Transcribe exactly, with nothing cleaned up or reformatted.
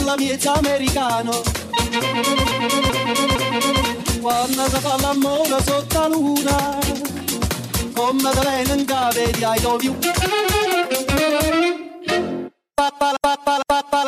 parla miezza americano. Quando si fa l'amore sotto la luna, come te viene in cave di I love you. Pa, pa, pa, pa, pa, pa.